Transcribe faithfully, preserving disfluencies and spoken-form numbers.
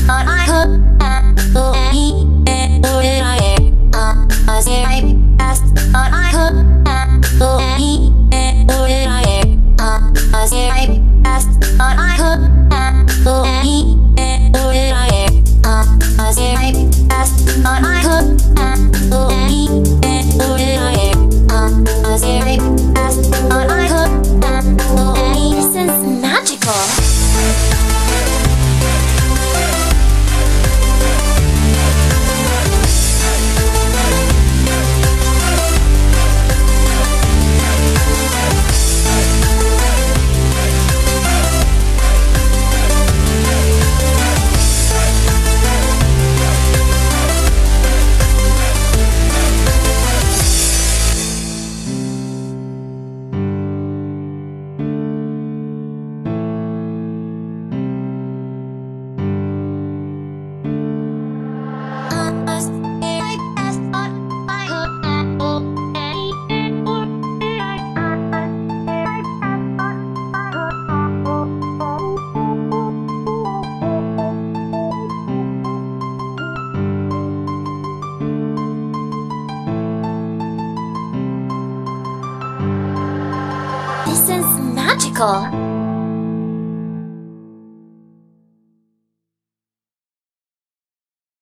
thought I could handle any better than I am. Uh, I said I past, thought I could handle any better than I am. Uh, I said I past, thought I could handle any better than I am. Uh, I said I past, thought I could handle any better than I am. Uh, I said I past, thought I could handle any. This is magical. This is magical.